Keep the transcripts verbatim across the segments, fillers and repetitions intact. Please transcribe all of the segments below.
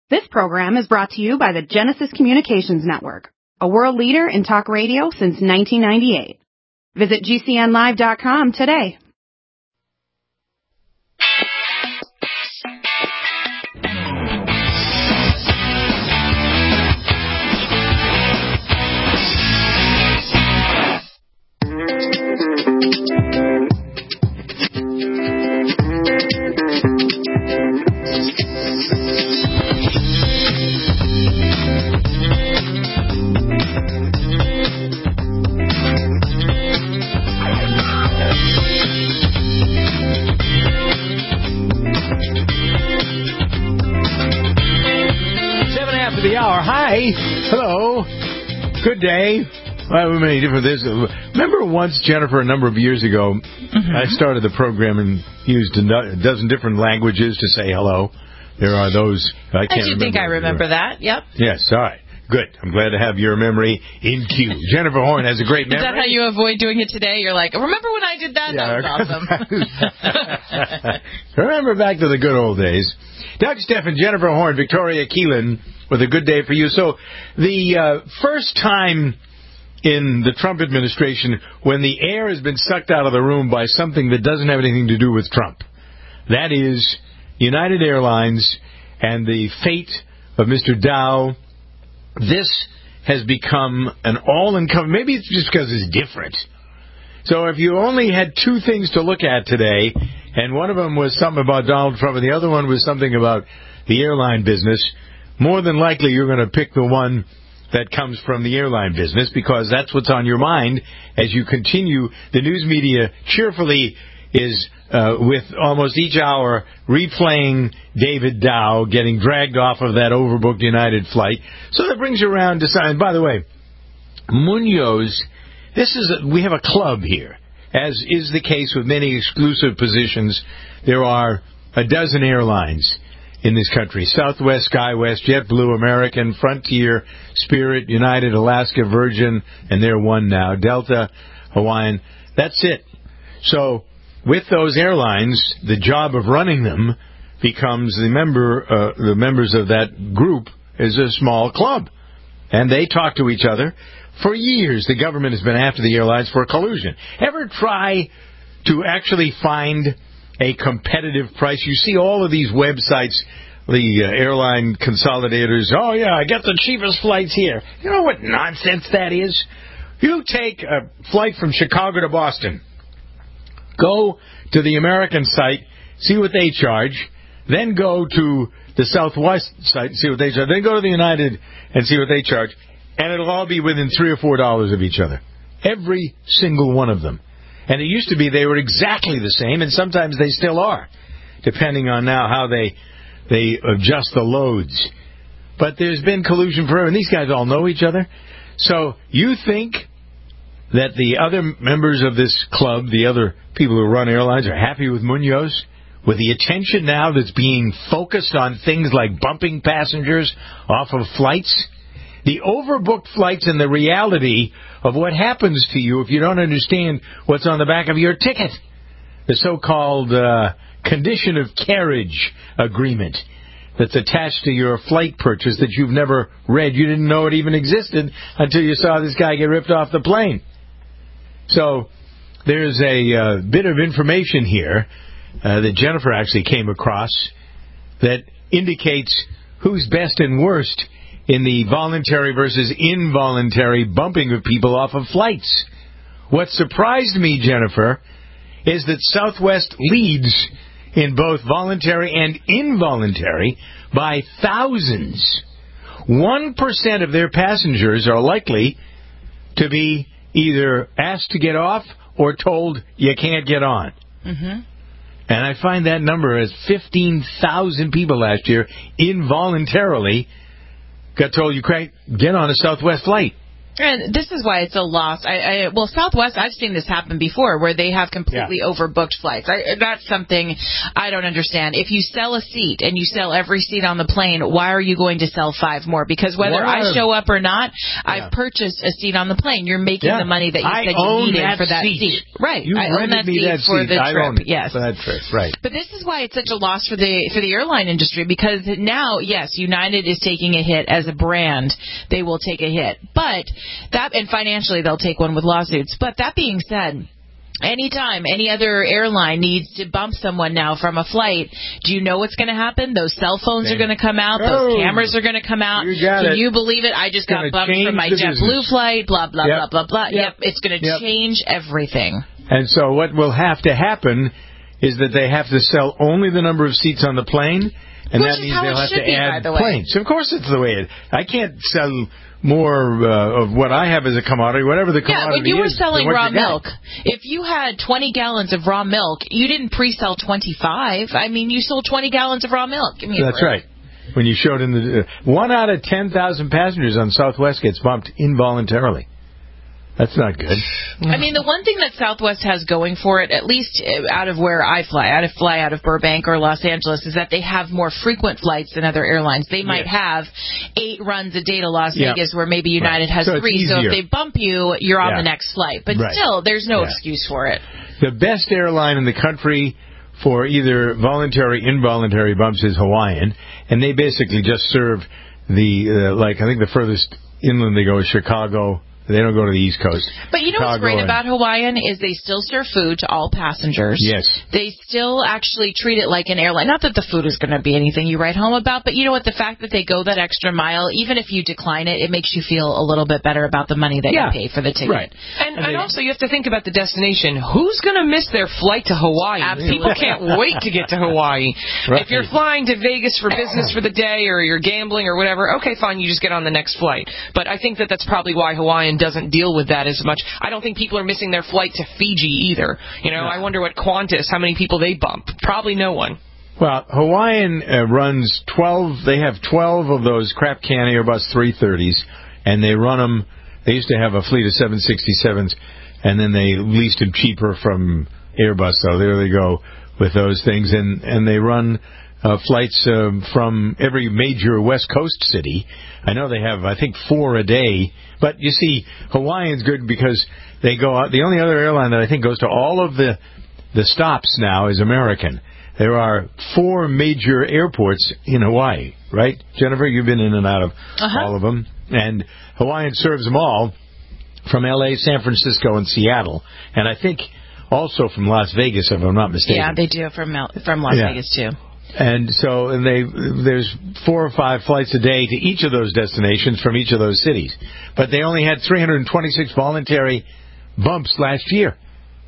This program is brought to you by the Genesis Communications Network, a world leader in talk radio since nineteen ninety-eight. Visit G C N live dot com today. The hour. Hi. Hello. Good day. Well, we many different this. Remember once, Jennifer, a number of years ago, mm-hmm. I started the program and used a dozen different languages to say hello. There are those. I can't I should remember. think I remember that. Yep. Yes. All right. Good. I'm glad to have your memory in cue. Jennifer Horn has a great memory. Is that how you avoid doing it today? You're like, remember when I did that? Yeah. That was awesome. Remember back to the good old days. Doug Steffen, Jennifer Horn, Victoria Keelan with a good day for you. So the uh, first time in the Trump administration when the air has been sucked out of the room by something that doesn't have anything to do with Trump. That is United Airlines and the fate of Mister Dow. This has become an all-encompassing, maybe it's just because it's different. So if you only had two things to look at today, and one of them was something about Donald Trump and the other one was something about the airline business, more than likely you're going to pick the one that comes from the airline business because that's what's on your mind as you continue. The news media cheerfully is, uh, with almost each hour, replaying David Dow getting dragged off of that overbooked United flight. So that brings you around to sign. By the way, Munoz, this is a, we have a club here. As is the case with many exclusive positions, there are a dozen airlines in this country. Southwest, SkyWest, JetBlue, American, Frontier, Spirit, United, Alaska, Virgin, and they're one now. Delta, Hawaiian. That's it. So with those airlines, the job of running them becomes the member, uh, the members of that group is a small club. And they talk to each other. For years, the government has been after the airlines for collusion. Ever try to actually find a competitive price? You see all of these websites, the uh, airline consolidators. Oh, yeah, I got the cheapest flights here. You know what nonsense that is? You take a flight from Chicago to Boston. Go to the American site, see what they charge. Then go to the Southwest site and see what they charge. Then go to the United and see what they charge. And it'll all be within three or four dollars of each other. Every single one of them. And it used to be they were exactly the same, and sometimes they still are, depending on now how they they adjust the loads. But there's been collusion forever, and these guys all know each other. So you think that the other members of this club, the other people who run airlines, are happy with Munoz? With the attention now that's being focused on things like bumping passengers off of flights? The overbooked flights and the reality of what happens to you if you don't understand what's on the back of your ticket. The so-called uh, condition of carriage agreement that's attached to your flight purchase that you've never read. You didn't know it even existed until you saw this guy get ripped off the plane. So there's a uh, bit of information here uh, that Jennifer actually came across that indicates who's best and worst in the voluntary versus involuntary bumping of people off of flights. What surprised me, Jennifer, is that Southwest leads in both voluntary and involuntary by thousands. One percent of their passengers are likely to be either asked to get off or told you can't get on. Mm-hmm. And I find that number as fifteen thousand people last year involuntarily got told you can't get on a Southwest flight. And this is why it's a loss. I, I, well, Southwest, I've seen this happen before, where they have completely yeah. overbooked flights. I, that's something I don't understand. If you sell a seat and you sell every seat on the plane, why are you going to sell five more? Because whether I show up or not, yeah. I've purchased a seat on the plane. You're making yeah. the money that you I said you needed that for that seat. seat. Right. You I own that me seat that for seat. the I trip. own it Yes. for that trip. Right. But this is why it's such a loss for the for the airline industry, because now, yes, United is taking a hit as a brand. They will take a hit. But that, and financially they'll take one with lawsuits. But that being said, anytime any other airline needs to bump someone now from a flight, do you know what's going to happen? Those cell phones are going to come out. Those oh, cameras are going to come out. You got Can it. you believe it? I just got bumped from my JetBlue business. flight, blah, blah, yep. blah, blah, blah. Yep, yep. It's going to yep. change everything. And so what will have to happen is that they have to sell only the number of seats on the plane, and Which that is means how they'll it have should to be, add by the way. planes. Of course it's the way it I can't sell more uh, of what I have as a commodity, whatever the commodity is. Yeah, when you were is, selling what raw you got. milk, if you had twenty gallons of raw milk, you didn't pre-sell twenty-five. I mean, you sold twenty gallons of raw milk. Give me a That's break. right. When you showed in the... Uh, one out of ten thousand passengers on Southwest gets bumped involuntarily. That's not good. I mean, the one thing that Southwest has going for it, at least out of where I fly, I fly out of Burbank or Los Angeles, is that they have more frequent flights than other airlines. They might yes. have eight runs a day to Las yep. Vegas, where maybe United right. has so three. So if they bump you, you're on yeah. the next flight. But right. still, there's no yeah. excuse for it. The best airline in the country for either voluntary, involuntary bumps is Hawaiian, and they basically just serve the, uh, like, I think the furthest inland they go is Chicago. They don't go to the East Coast. But you know Chicago what's great and, about Hawaiian is they still serve food to all passengers. Yes. They still actually treat it like an airline. Not that the food is going to be anything you write home about, but you know what? The fact that they go that extra mile, even if you decline it, it makes you feel a little bit better about the money that yeah. you pay for the ticket. Right. And, and, and also, you have to think about the destination. Who's going to miss their flight to Hawaii? Absolutely. People can't wait to get to Hawaii. Right. If you're flying to Vegas for business for the day, or you're gambling or whatever, okay, fine, you just get on the next flight. But I think that that's probably why Hawaiian doesn't deal with that as much. I don't think people are missing their flight to Fiji either. You know, no. I wonder what Qantas, how many people they bump. Probably no one. Well, Hawaiian uh, runs twelve, they have twelve of those crap can Airbus three thirties, and they run them, they used to have a fleet of seven sixty-sevens, and then they leased them cheaper from Airbus, so there they go with those things, and, and they run uh, flights uh, from every major West Coast city. I know they have, I think, four a day. But, you see, Hawaiian's good because they go out. The only other airline that I think goes to all of the the stops now is American. There are four major airports in Hawaii, right? Jennifer, you've been in and out of uh-huh. all of them. And Hawaiian serves them all from L A, San Francisco, and Seattle. And I think also from Las Vegas, if I'm not mistaken. Yeah, they do from, from Las yeah. Vegas, too. And so and they there's four or five flights a day to each of those destinations from each of those cities. But they only had three hundred twenty-six voluntary bumps last year.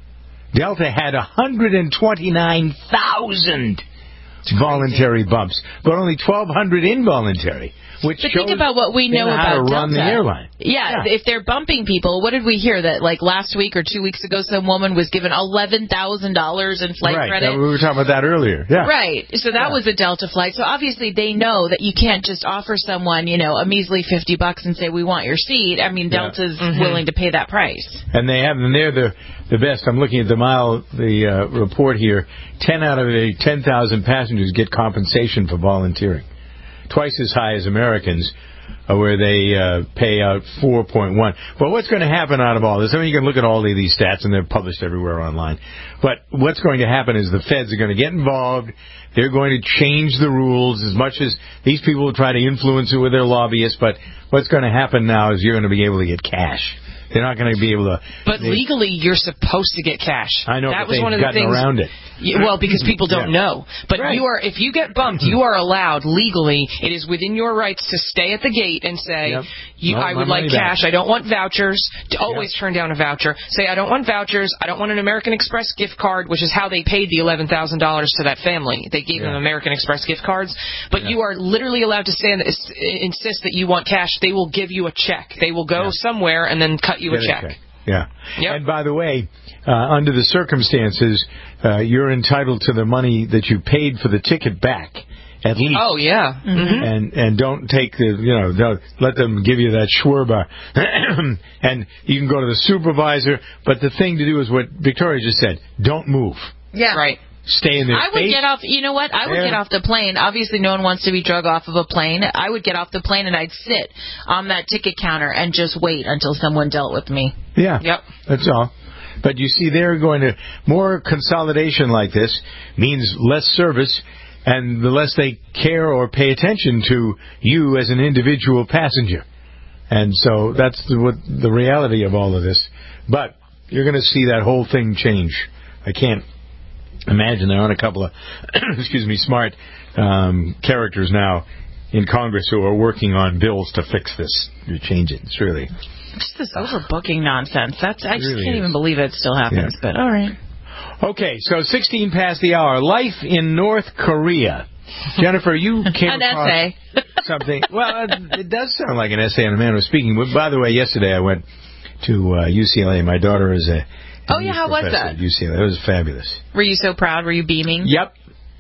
Delta had one hundred twenty-nine thousand voluntary bumps, but only twelve hundred involuntary. Which but shows think about what we know, know about how to Delta. run the airline. Yeah, yeah, if they're bumping people, what did we hear? That like last week or two weeks ago, some woman was given eleven thousand dollars in flight right. credit. Right, we were talking about that earlier. Yeah, right. So that yeah. was a Delta flight. So obviously they know that you can't just offer someone, you know, a measly fifty bucks and say we want your seat. I mean, Delta's yeah. mm-hmm. willing to pay that price. And they have, and they're the the best. I'm looking at the mile the uh, report here. Ten out of the ten thousand passengers get compensation for volunteering, twice as high as Americans, uh, where they uh, pay out four point one. Well, what's going to happen out of all this? I mean, you can look at all of these stats, and they're published everywhere online. But what's going to happen is the feds are going to get involved. They're going to change the rules as much as these people will try to influence it with their lobbyists. But what's going to happen now is you're going to be able to get cash. They're not going to be able to. But they, legally, you're supposed to get cash. I know, that but was they've one of the gotten things, around it. You, well, because people don't yeah. know. But right. you are, if you get bumped, you are allowed legally. It is within your rights to stay at the gate and say, yep. you, well, "I would like cash. Back. I don't want vouchers." To always yep. turn down a voucher. Say, "I don't want vouchers. I don't want an American Express gift card," which is how they paid the eleven thousand dollars to that family. They gave yeah. them American Express gift cards. But yeah. you are literally allowed to say and insist that you want cash. They will give you a check. They will go yeah. somewhere and then cut you Get a check. check. Yeah. Yep. And by the way, uh, under the circumstances, uh, you're entitled to the money that you paid for the ticket back at least. Oh, yeah. Mm-hmm. And and don't take the, you know, don't let them give you that schwerba. And you can go to the supervisor, but the thing to do is what Victoria just said. Don't move. Yeah. Right. Stay in their I would face. get off, you know what? I would Yeah. get off the plane. Obviously, no one wants to be drug off of a plane. I would get off the plane and I'd sit on that ticket counter and just wait until someone dealt with me. Yeah. Yep. That's all. But you see, they're going to, more consolidation like this means less service, and the less they care or pay attention to you as an individual passenger. And so that's the, what the reality of all of this. But you're going to see that whole thing change. I can't imagine there aren't a couple of, excuse me, smart um, characters now in Congress who are working on bills to fix this, to change it. It's really... Just this overbooking nonsense. That's I just really can't is. even believe it still happens. Yeah. But all right. Okay, so sixteen past the hour. Life in North Korea. Jennifer, you came An across essay. something. Well, it, it does sound like an essay on a man who was speaking. But by the way, yesterday I went to uh, U C L A. My daughter is a Oh yeah, how was professor that? at U C L A. It was fabulous. Were you so proud? Were you beaming? Yep.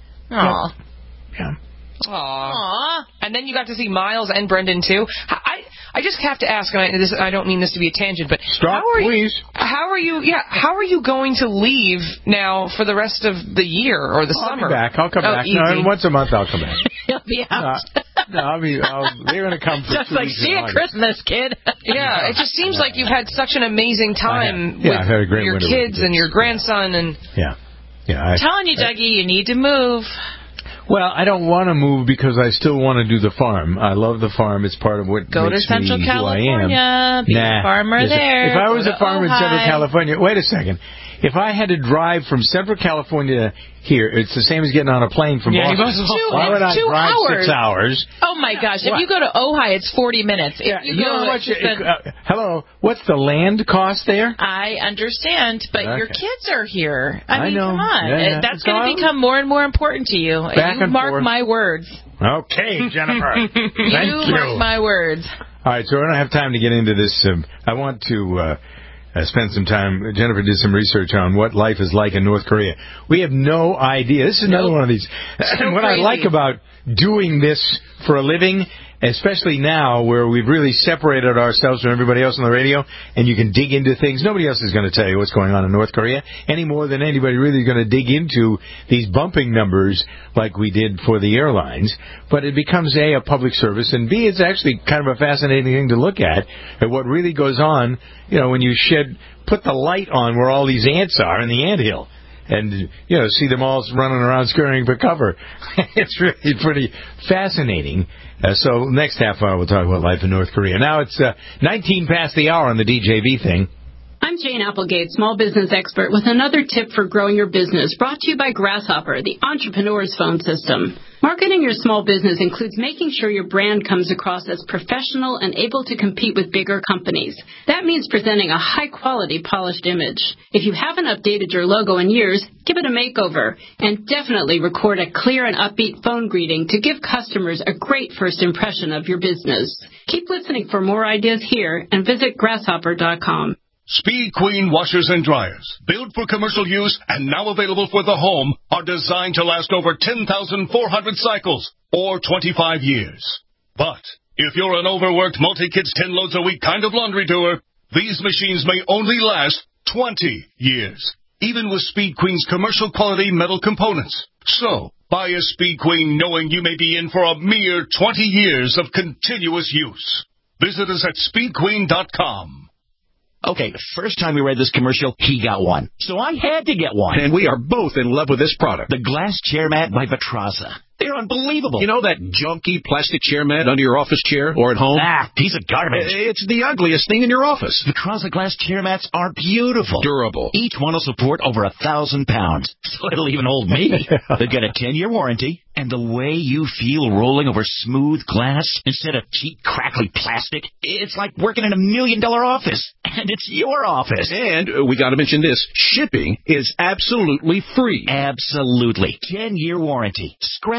Aw. Yeah. Aww. Aw. And then you got to see Miles and Brendan, too. I I just have to ask, and I, this, I don't mean this to be a tangent, but Stop, how are please. You, how are you? Yeah, how are you going to leave now for the rest of the year or the I'll summer? be back. I'll come Oh, back. easy. No, once a month I'll come back. He'll be out. Uh, no, I'll be. I'll, they're going to come for Just two like, weeks see in you August. Christmas, kid. Yeah, it just seems like you've had such an amazing time I have. Yeah, with I've had a great your winter with kids the and kids. your grandson and. Yeah. Yeah. I, I'm telling you, Dougie, you need to move. Well, I don't want to move because I still want to do the farm. I love the farm. It's part of what Go to makes Central me who I am. California. Be Nah. a farmer Listen, there. If I was Go a to farmer in Central Ojai. California, wait a second. If I had to drive from Central California here, it's the same as getting on a plane from Yeah, you Boston. must- Two- Why would I two drive hours. six hours? Oh my gosh! If What? you go to Ojai, it's forty minutes. If Yeah, you, you go know how much? to It, Cen- uh, hello, what's the land cost there? I understand, but your Okay. kids are here. I, I mean, know. come on. Yeah, yeah. That's So going I'm- to become more and more important to you. Back you and mark forth. my words. Okay, Jennifer. Thank you you. mark my words. All right, so I don't have time to get into this. Um, I want to uh, uh, spend some time. Jennifer did some research on what life is like in North Korea. We have no idea. This is another Nope. one of these. So what I crazy. like about doing this for a living, especially now where we've really separated ourselves from everybody else on the radio, and you can dig into things. Nobody else is going to tell you what's going on in North Korea any more than anybody really is going to dig into these bumping numbers like we did for the airlines. But it becomes, A, a public service, and B, it's actually kind of a fascinating thing to look at, at what really goes on, you know, when you shed, put the light on where all these ants are in the anthill. And, you know, see them all running around scurrying for cover. It's really pretty fascinating. Uh, so next half hour we'll talk about life in North Korea. Now it's uh, nineteen past the hour on the D J V thing. I'm Jane Applegate, small business expert, with another tip for growing your business, brought to you by Grasshopper, the entrepreneur's phone system. Marketing your small business includes making sure your brand comes across as professional and able to compete with bigger companies. That means presenting a high-quality, polished image. If you haven't updated your logo in years, give it a makeover, and definitely record a clear and upbeat phone greeting to give customers a great first impression of your business. Keep listening for more ideas here and visit grasshopper dot com. Speed Queen washers and dryers, built for commercial use and now available for the home, are designed to last over ten thousand four hundred cycles, or twenty-five years. But if you're an overworked multi-kids ten loads a week kind of laundry doer, these machines may only last twenty years, even with Speed Queen's commercial quality metal components. So, buy a Speed Queen knowing you may be in for a mere twenty years of continuous use. Visit us at speed queen dot com. Okay, the first time we read this commercial, he got one. So I had to get one. And we are both in love with this product. The glass chair mat by Vitraza. They're unbelievable. You know that junky plastic chair mat under your office chair or at home? Ah, piece of garbage. It's the ugliest thing in your office. Vitraza glass chair mats are beautiful. Durable. Each one will support over a thousand pounds. So it'll even hold me. They've got a ten-year warranty. And the way you feel rolling over smooth glass instead of cheap, crackly plastic, it's like working in a million-dollar office. And it's your office. And uh, we got to mention this. Shipping is absolutely free. Absolutely. ten-year warranty. Scratch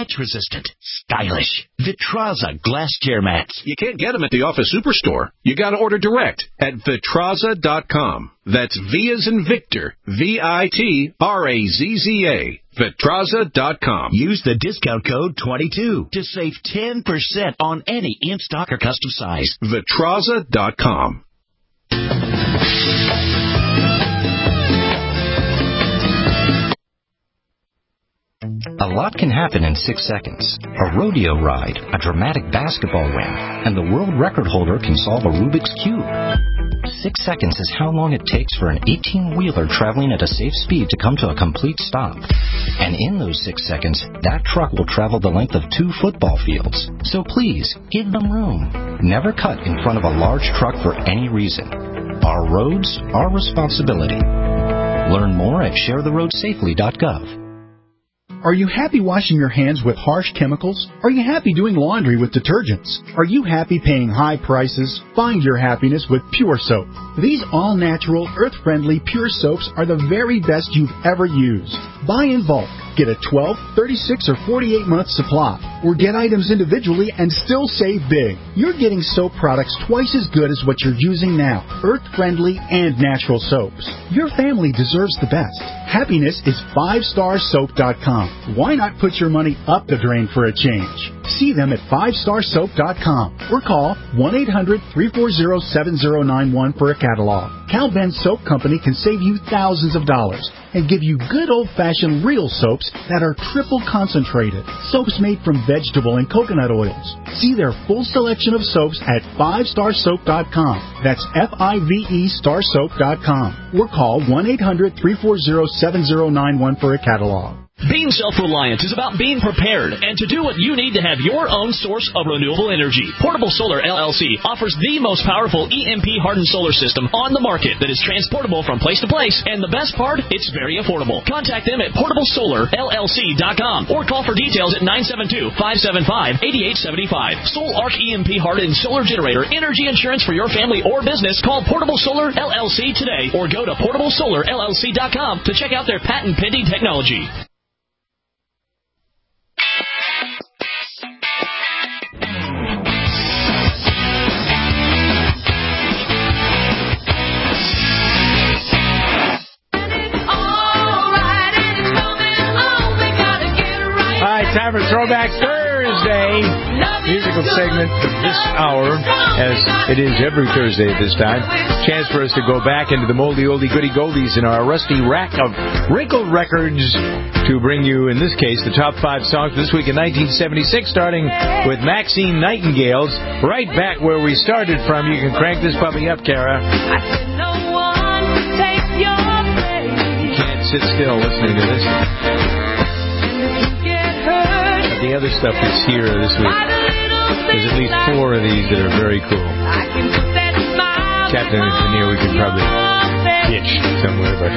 scratch-resistant, stylish. Vitraza glass chair mats. You can't get them at the office superstore. You got to order direct at Vitraza dot com. That's V as in Victor, V I T R A Z Z A. Vitraza dot com. Use the discount code twenty-two to save ten percent on any in-stock or custom size. Vitraza dot com. A lot can happen in six seconds. A rodeo ride, a dramatic basketball win, and the world record holder can solve a Rubik's Cube. Six seconds is how long it takes for an eighteen-wheeler traveling at a safe speed to come to a complete stop. And in those six seconds, that truck will travel the length of two football fields. So please, give them room. Never cut in front of a large truck for any reason. Our roads, our responsibility. Learn more at share the road safely dot gov. Are you happy washing your hands with harsh chemicals? Are you happy doing laundry with detergents? Are you happy paying high prices? Find your happiness with Pure Soap. These all-natural, earth-friendly Pure Soaps are the very best you've ever used. Buy in bulk. Get a twelve, thirty-six, or forty-eight month supply. Or get items individually and still save big. You're getting soap products twice as good as what you're using now. Earth-friendly and natural soaps. Your family deserves the best. Happiness is five star soap dot com. Why not put your money up the drain for a change? See them at five star soap dot com or call one eight hundred, three four zero, seven zero nine one for a catalog. Cal Ben Soap Company can save you thousands of dollars and give you good old-fashioned real soaps that are triple concentrated. Soaps made from vegetable and coconut oils. See their full selection of soaps at five star soap dot com. That's F I V E star soap dot com. Or call one eight hundred, three four zero, seven zero nine one for a catalog. Being self-reliant is about being prepared and to do what you need to have your own source of renewable energy. Portable Solar L L C offers the most powerful E M P-hardened solar system on the market that is transportable from place to place, and the best part, it's very affordable. Contact them at portable solar L L C dot com or call for details at nine seven two, five seven five, eight eight seven five. Soul Arc E M P-hardened solar generator energy insurance for your family or business. Call Portable Solar L L C today or go to portable solar L L C dot com to check out their patent-pending technology. Time for Throwback Thursday, musical segment of this hour, as it is every Thursday at this time. Chance for us to go back into the moldy oldie goody goldies in our rusty rack of wrinkled records to bring you, in this case, the top five songs this week in nineteen seventy-six, starting with Maxine Nightingale's Right Back Where We Started From. You can crank this puppy up, Kara. You can't sit still listening to this. The other stuff is here this week. There's at least four of these that are very cool. Captain Engineer, we could probably pitch somewhere, but...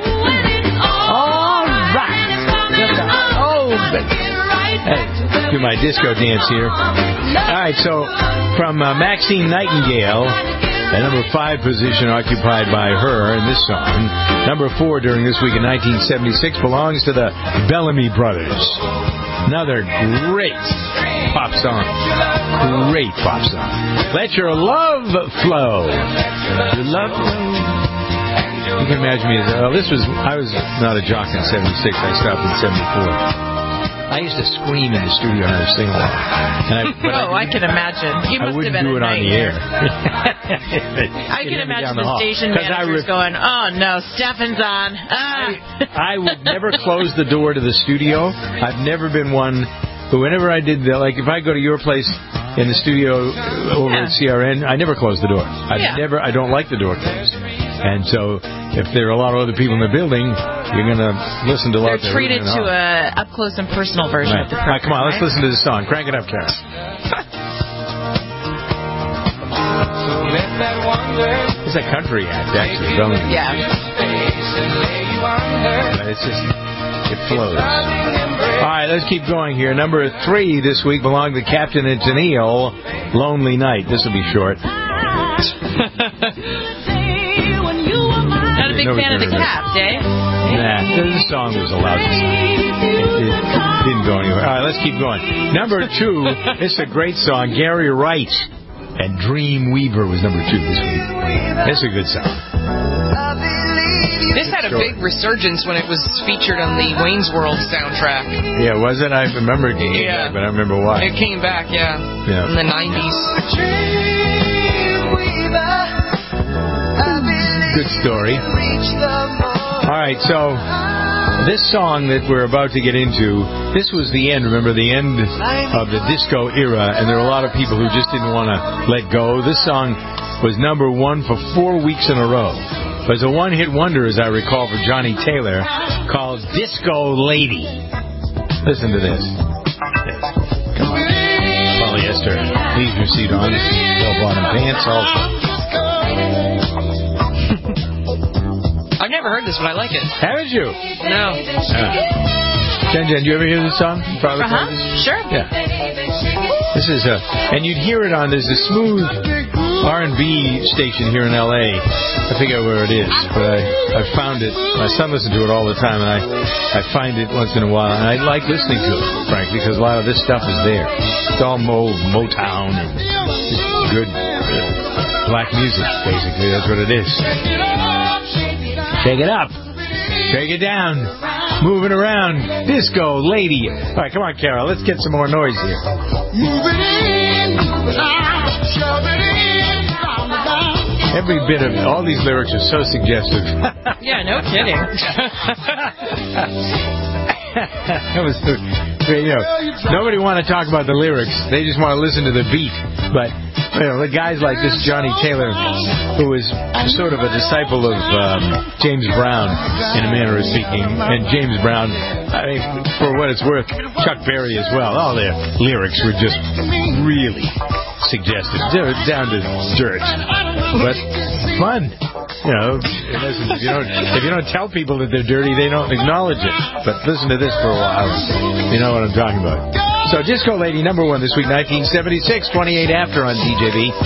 All right. Oh, but... Hey, do my disco dance here. All right, so from uh, Maxine Nightingale, the number five position occupied by her in this song. Number four during this week in nineteen seventy-six belongs to the Bellamy Brothers. Another great pop song. Great pop song. Let Your Love Flow. Your love flow. You can imagine me as, well, this was, I was not a jock in seventy-six. I stopped in seventy-four. I used to scream in the studio and I was singing along. And I, but oh, I, I can imagine. You must I wouldn't have been do it on the air. I can imagine the, the station managers ref- going, oh, no, Stefan's on. Ah. I, I would never close the door to the studio. I've never been one, but whenever I did that, like if I go to your place in the studio over yeah. at C R N, I never close the door. I've yeah. never, I don't like the door closed. And so if there are a lot of other people in the building, you're going to listen to a lot. They're treated to a up-close and personal version right. of the program. All right, come on, right? let's listen to this song. Crank it up, Karen. It's a country act, actually. Yeah. But it's just, it flows. All right, let's keep going here. Number three this week belonged to Captain and Tennille, Lonely Night. This will be short. Not a big know fan of what the it is. Cats, eh? Nah, the song was a lousy song. It, it didn't go anywhere. All right, let's keep going. Number two, this is a great song. Gary Wright and Dream Weaver was number two this week. It's a good song. This had a big resurgence when it was featured on the Wayne's World soundtrack. Yeah, was it? I remember it came Yeah. back, but I don't remember why. It came back, yeah, Yeah. in the nineties. Good story. All right, so this song that we're about to get into, this was the end, remember, the end of the disco era, and there were a lot of people who just didn't want to let go. This song was number one for four weeks in a row. It was a one-hit wonder, as I recall, for Johnny Taylor, called Disco Lady. Listen to this. Come on. Polyester. Leave your seat on. Bell-bottom pants also. I've never heard this, but I like it. Haven't you? No. Uh, Jen Jen, do you ever hear this song? Probably Uh-huh. heard this? Sure. Yeah. This is a, and you'd hear it on, there's a smooth R and B station here in L A. I forget where it is, but I, I found it. My son listens to it all the time, and I, I find it once in a while, and I like listening to it, frankly, because a lot of this stuff is there. It's all Mo, Motown and just good uh, black music, basically. That's what it is. Shake it up. Shake it down. Moving around. Disco lady. All right, come on, Carol. Let's get some more noise here. Moving in. Every bit of all these lyrics are so suggestive. Yeah, no kidding. That was, you know, nobody want to talk about the lyrics. They just want to listen to the beat. But you know, the guys like this Johnny Taylor, who is sort of a disciple of um, James Brown, in a manner of speaking, and James Brown, I mean, for what it's worth, Chuck Berry as well. All their lyrics were just really suggestive, down to dirt, but fun. You know, listen, if you don't if you don't tell people that they're dirty, they don't acknowledge it. But listen to this for a while. You know what I'm talking about. So, Disco Lady, number one this week, nineteen seventy-six, twenty-eight after on D J B.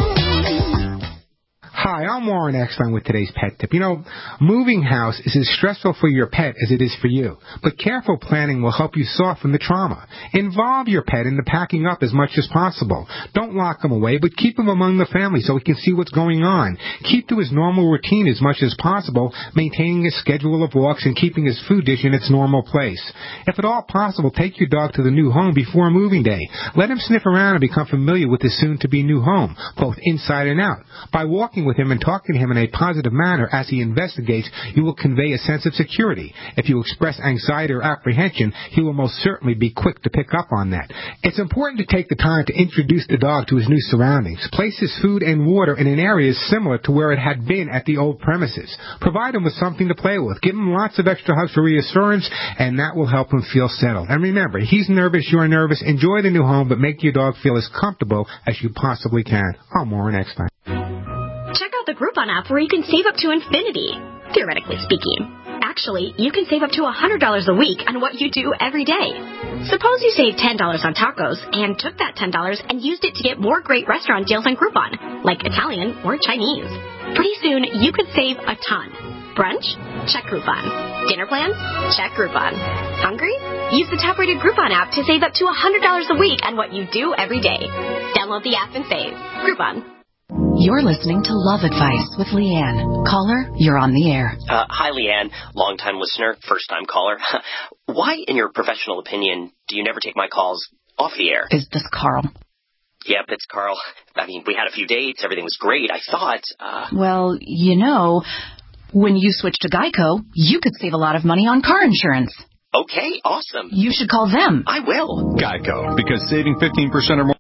Hi, I'm Warren Eckstein with today's pet tip. You know, moving house is as stressful for your pet as it is for you, but careful planning will help you soften the trauma. Involve your pet in the packing up as much as possible. Don't lock him away, but keep him among the family so he can see what's going on. Keep to his normal routine as much as possible, maintaining his schedule of walks and keeping his food dish in its normal place. If at all possible, take your dog to the new home before moving day. Let him sniff around and become familiar with his soon-to-be new home, both inside and out. By walking with him and talking to him in a positive manner as he investigates, you will convey a sense of security. If you express anxiety or apprehension, he will most certainly be quick to pick up on that. It's important to take the time to introduce the dog to his new surroundings. Place his food and water in an area similar to where it had been at the old premises. Provide him with something to play with. Give him lots of extra hugs for reassurance, and that will help him feel settled. And remember, he's nervous, you're nervous. Enjoy the new home, but make your dog feel as comfortable as you possibly can. I'm Warren Eckstein. Check out the Groupon app where you can save up to infinity, theoretically speaking. Actually, you can save up to one hundred dollars a week on what you do every day. Suppose you save ten dollars on tacos and took that ten dollars and used it to get more great restaurant deals on Groupon, like Italian or Chinese. Pretty soon, you could save a ton. Brunch? Check Groupon. Dinner plans? Check Groupon. Hungry? Use the top-rated Groupon app to save up to one hundred dollars a week on what you do every day. Download the app and save. Groupon. You're listening to Love Advice with Leanne. Caller, you're on the air. Uh, hi, Leanne. Long-time listener, first-time caller. Why, in your professional opinion, do you never take my calls off the air? Is this Carl? Yep, it's Carl. I mean, we had a few dates. Everything was great. I thought... Uh... Well, you know, when you switch to Geico, you could save a lot of money on car insurance. Okay, awesome. You should call them. I will. Geico, because saving fifteen percent or more...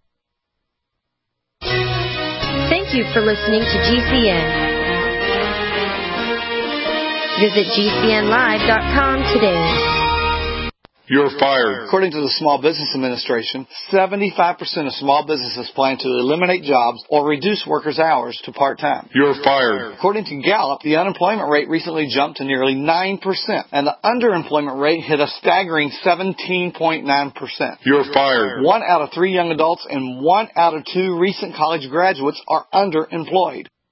Thank you for listening to G C N. Visit G C N live dot com today. You're fired. According to the Small Business Administration, seventy-five percent of small businesses plan to eliminate jobs or reduce workers' hours to part-time. You're fired. According to Gallup, the unemployment rate recently jumped to nearly nine percent, and the underemployment rate hit a staggering seventeen point nine percent. You're fired. One out of three young adults and one out of two recent college graduates are underemployed.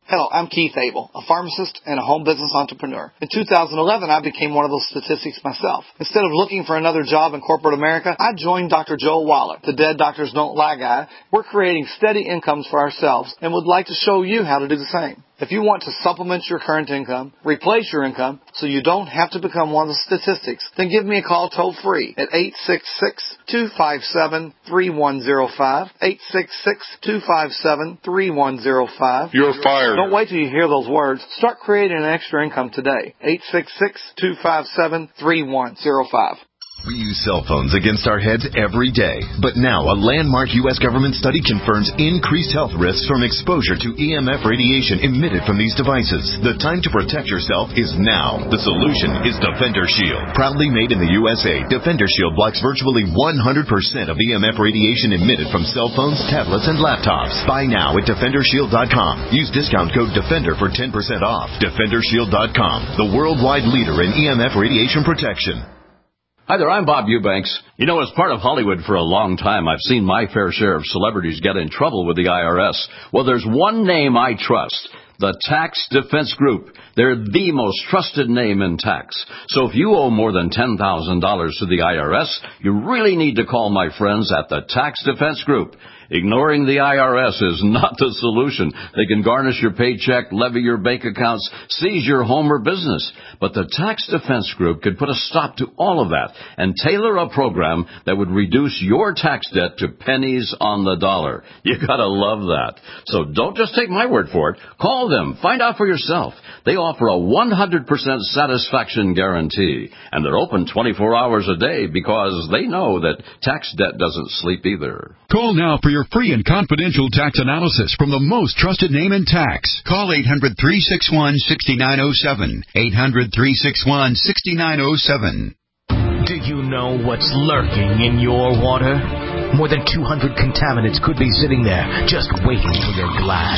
Hello, I'm Keith Abel, a pharmacist and a home business entrepreneur. In two thousand eleven, I became one of those statistics myself. Instead of looking for another job in corporate America, I joined Doctor Joel Waller, the Dead Doctors Don't Lie guy. We're creating steady incomes for ourselves and would like to show you how to do the same. If you want to supplement your current income, replace your income, so you don't have to become one of the statistics, then give me a call toll-free at eight six six, two five seven, three one zero five, eight six six, two five seven, three one zero five. You're fired. Don't wait till you hear those words. Start creating an extra income today. eight six six, two five seven, three one zero five. We use cell phones against our heads every day. But now, a landmark U S government study confirms increased health risks from exposure to E M F radiation emitted from these devices. The time to protect yourself is now. The solution is Defender Shield. Proudly made in the U S A, Defender Shield blocks virtually one hundred percent of E M F radiation emitted from cell phones, tablets, and laptops. Buy now at Defender Shield dot com. Use discount code DEFENDER for ten percent off. Defender Shield dot com, the worldwide leader in E M F radiation protection. Hi there, I'm Bob Eubanks. You know, as part of Hollywood for a long time, I've seen my fair share of celebrities get in trouble with the I R S. Well, there's one name I trust, the Tax Defense Group. They're the most trusted name in tax. So if you owe more than ten thousand dollars to the I R S, you really need to call my friends at the Tax Defense Group. Ignoring the I R S is not the solution. They can garnish your paycheck, levy your bank accounts, seize your home or business. But the Tax Defense Group could put a stop to all of that and tailor a program that would reduce your tax debt to pennies on the dollar. You gotta love that. So don't just take my word for it. Call them. Find out for yourself. They offer a one hundred percent satisfaction guarantee. And they're open twenty-four hours a day because they know that tax debt doesn't sleep either. Call now for your free and confidential tax analysis from the most trusted name in tax. Call eight hundred, three six one, six nine zero seven. eight hundred, three six one, six nine zero seven. Do you know what's lurking in your water? More than two hundred contaminants could be sitting there just waiting for your glass.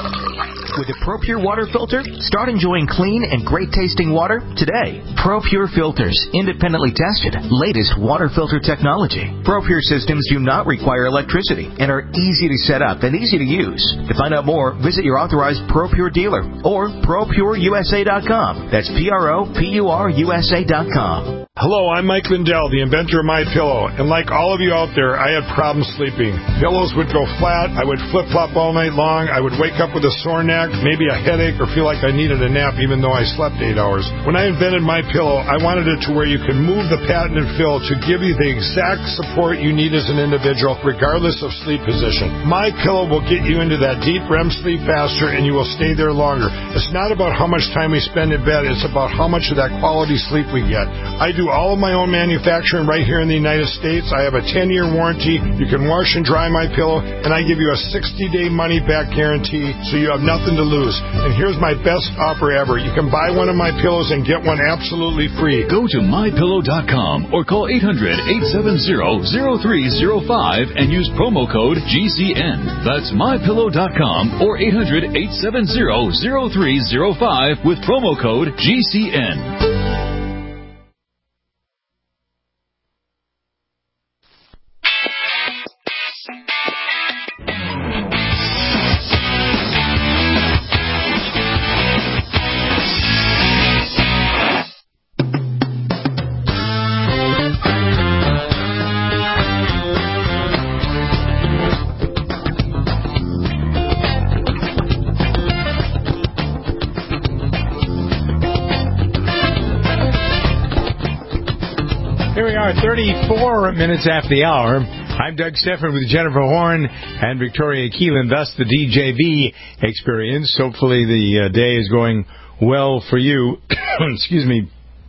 With a ProPure water filter, start enjoying clean and great-tasting water today. ProPure filters, independently tested, latest water filter technology. ProPure systems do not require electricity and are easy to set up and easy to use. To find out more, visit your authorized ProPure dealer or Pro Pure U S A dot com. That's P R O P U R U S A dot com. Hello, I'm Mike Lindell, the inventor of MyPillow, and like all of you out there, I had problems sleeping. Pillows would go flat, I would flip-flop all night long, I would wake up with a sore neck, maybe a headache, or feel like I needed a nap even though I slept eight hours. When I invented MyPillow, I wanted it to where you could move the patented fill to give you the exact support you need as an individual, regardless of sleep position. MyPillow will get you into that deep R E M sleep faster, and you will stay there longer. It's not about how much time we spend in bed, it's about how much of that quality sleep we get. I do all of my own manufacturing right here in the United States. I have a ten-year warranty. You can wash and dry my pillow, and I give you a sixty-day money-back guarantee, so you have nothing to lose. And here's my best offer ever. You can buy one of my pillows and get one absolutely free. Go to my pillow dot com or call eight hundred, eight seven zero, zero three zero five and use promo code G C N. That's my pillow dot com or eight hundred, eight seven zero, zero three zero five with promo code G C N. thirty-four minutes after the hour. I'm Doug Stephan with Jennifer Horn and Victoria Keelan, thus the D J V experience. Hopefully the uh, day is going well for you. Excuse me.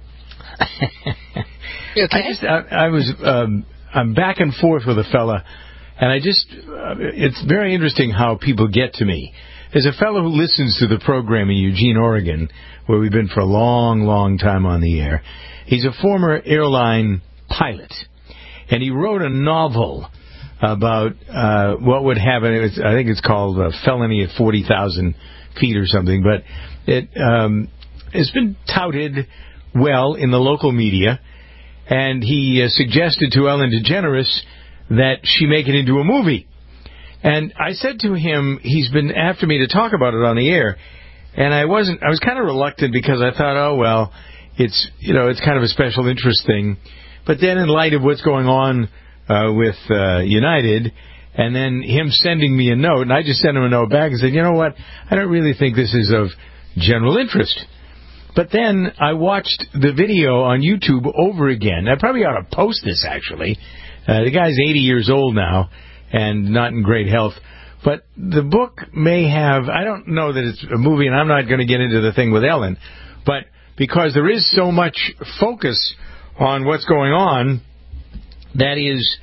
You okay? I, just, I, I was um, I'm back and forth with a fella, and I just uh, it's very interesting how people get to me. There's a fellow who listens to the program in Eugene, Oregon, where we've been for a long, long time on the air. He's a former airline pilot, and he wrote a novel about uh, what would happen. It was, I think it's called uh, Felony at forty thousand feet or something, but it um, it's been touted well in the local media, and he uh, suggested to Ellen DeGeneres that she make it into a movie. And I said to him, he's been after me to talk about it on the air, and I wasn't. I was kind of reluctant because I thought, oh well, it's you know, it's kind of a special interest thing. But then, in light of what's going on uh, with uh, United, and then him sending me a note, and I just sent him a note back and said, you know what, I don't really think this is of general interest. But then I watched the video on YouTube over again. I probably ought to post this, actually. Uh, the guy's eighty years old now and not in great health. But the book may have, I don't know that it's a movie, and I'm not going to get into the thing with Ellen, but because there is so much focus on what's going on, that is,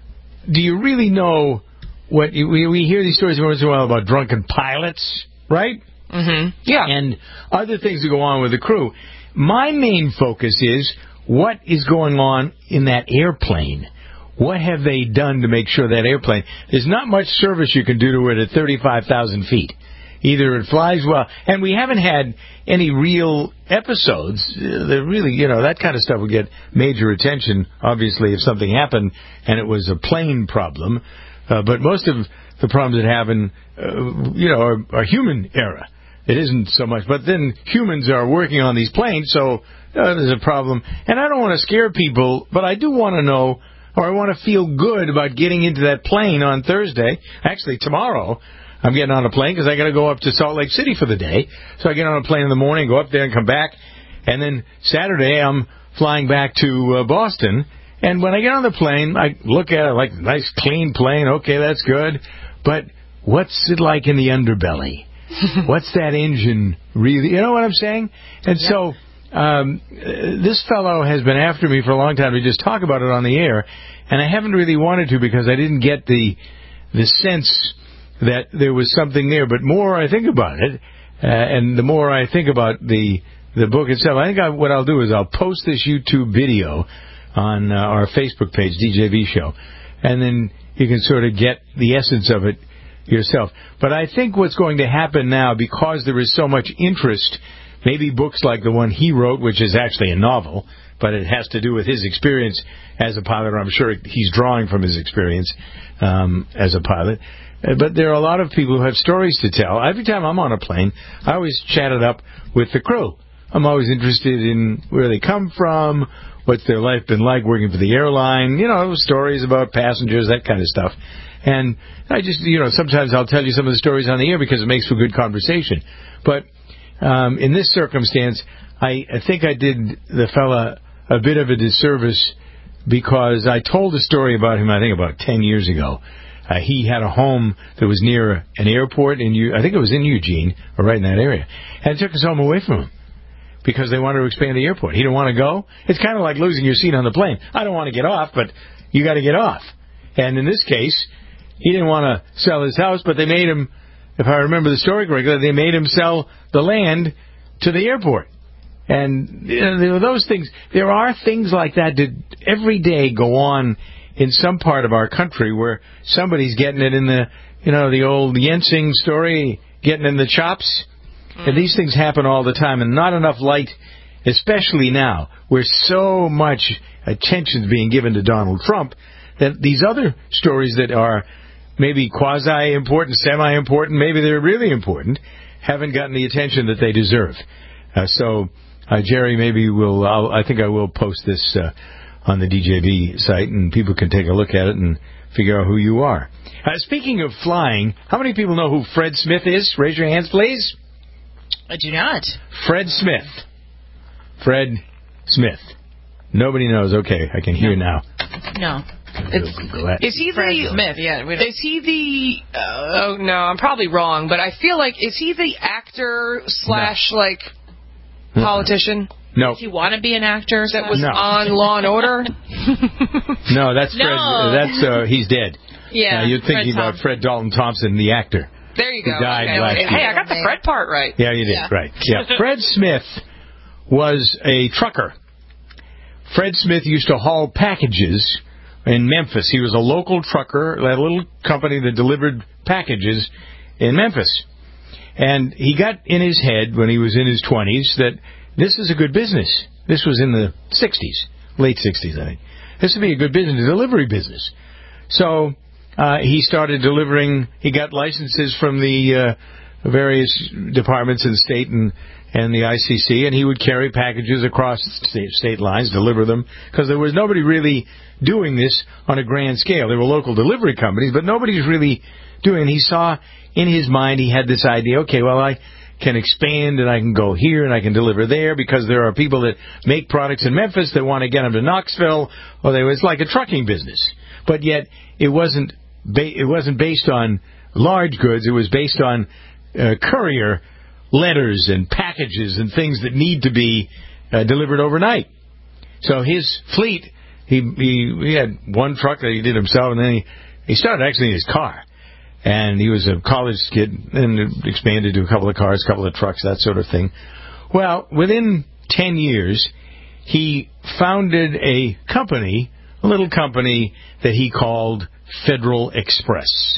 do you really know what, we, we hear these stories once in a while about drunken pilots, right? Mm-hmm. Yeah. And other things that go on with the crew. My main focus is what is going on in that airplane. What have they done to make sure that airplane... There's not much service you can do to it at thirty-five thousand feet. Either it flies well... And we haven't had any real episodes. That really, you know, that kind of stuff would get major attention, obviously, if something happened and it was a plane problem. Uh, but most of the problems that happen, uh, you know, are, are human error. It isn't so much. But then humans are working on these planes, so uh, there's a problem. And I don't want to scare people, but I do want to know... Or I want to feel good about getting into that plane on Thursday. Actually, tomorrow, I'm getting on a plane because I got to go up to Salt Lake City for the day. So I get on a plane in the morning, go up there and come back. And then Saturday, I'm flying back to uh, Boston. And when I get on the plane, I look at it like, nice, clean plane. Okay, that's good. But what's it like in the underbelly? What's that engine really? You know what I'm saying? And yep. so... Um, this fellow has been after me for a long time to just talk about it on the air, and I haven't really wanted to because I didn't get the the sense that there was something there. But more I think about it, uh, and the more I think about the the book itself, I think I, what I'll do is I'll post this YouTube video on uh, our Facebook page, D J V Show, and then you can sort of get the essence of it yourself. But I think what's going to happen now, because there is so much interest, maybe books like the one he wrote, which is actually a novel, but it has to do with his experience as a pilot. I'm sure he's drawing from his experience um, as a pilot. But there are a lot of people who have stories to tell. Every time I'm on a plane, I always chat it up with the crew. I'm always interested in where they come from, what's their life been like working for the airline, you know, stories about passengers, that kind of stuff. And I just, you know, sometimes I'll tell you some of the stories on the air because it makes for good conversation. But Um, in this circumstance, I, I think I did the fella a bit of a disservice because I told a story about him, I think, about ten years ago. Uh, he had a home that was near an airport, in U- I think it was in Eugene, or right in that area, and it took his home away from him because they wanted to expand the airport. He didn't want to go. It's kind of like losing your seat on the plane. I don't want to get off, but you got to get off. And in this case, he didn't want to sell his house, but they made him... If I remember the story correctly, they made him sell the land to the airport. And you know, there are those things. There are things like that that every day go on in some part of our country where somebody's getting it in the, you know, the old Yensing story, getting in the chops. Mm. And these things happen all the time, and not enough light, especially now, where so much attention is being given to Donald Trump, that these other stories that are maybe quasi-important, semi-important, maybe they're really important, haven't gotten the attention that they deserve. Uh, so, uh, Jerry, maybe we'll, I'll, I think I will post this uh, on the D J V site, and people can take a look at it and figure out who you are. Uh, speaking of flying, how many people know who Fred Smith is? Raise your hands, please. I do not. Fred Smith. Fred Smith. Nobody knows. Okay, I can hear now. No. It's, is he Fred the Smith? Yeah. We don't. Is he the? Uh, oh no, I'm probably wrong, but I feel like is he the actor slash no. like politician? No. Does he want to be an actor? That was no. on Law and Order. no, that's Fred. No. That's uh, he's dead. Yeah. Uh, you're thinking Fred about Tom- Fred Dalton Thompson, the actor. There you go. Who died okay. last Hey, year. I got the Fred part right. Yeah, you did. Yeah. Right. Yeah. Fred Smith was a trucker. Fred Smith used to haul packages in Memphis. He was a local trucker, a little company that delivered packages in Memphis. And he got in his head when he was in his twenties that this is a good business. This was in the sixties, late sixties, I think. This would be a good business, a delivery business. So uh, he started delivering. He got licenses from the uh, various departments in the state and and the I C C, and he would carry packages across state, state lines, deliver them, because there was nobody really doing this on a grand scale. There were local delivery companies, but nobody's really doing it. He saw in his mind, he had this idea, okay, well, I can expand and I can go here and I can deliver there, because there are people that make products in Memphis that want to get them to Knoxville, or they was like a trucking business. But yet, it wasn't, ba- it wasn't based on large goods, it was based on uh, courier letters and packages and things that need to be uh, delivered overnight. So his fleet, he, he he had one truck that he did himself, and then he, he started actually in his car. And he was a college kid and expanded to a couple of cars, a couple of trucks, that sort of thing. Well, within ten years, he founded a company, a little company that he called Federal Express.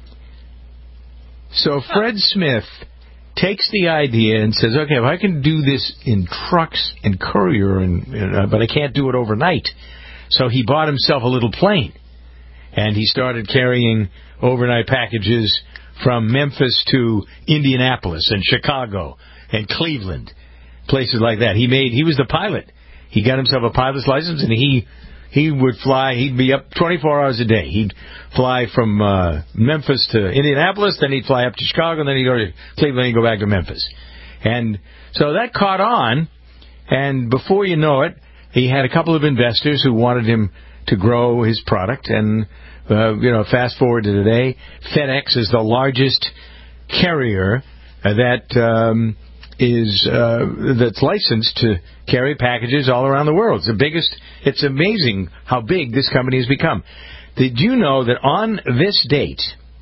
So Fred Smith takes the idea and says, okay, if I can do this in trucks and courier, and, uh, but I can't do it overnight. So he bought himself a little plane, and he started carrying overnight packages from Memphis to Indianapolis and Chicago and Cleveland, places like that. He made, he was the pilot. He got himself a pilot's license, and he he would fly. He'd be up twenty-four hours a day. He'd fly from uh, Memphis to Indianapolis, then he'd fly up to Chicago, and then he'd go to Cleveland and go back to Memphis. And so that caught on, and before you know it, he had a couple of investors who wanted him to grow his product. And uh, you know, fast forward to today, FedEx is the largest carrier uh, that um, is uh, that's licensed to carry packages all around the world. It's the biggest. It's amazing how big this company has become. Did you know that on this date,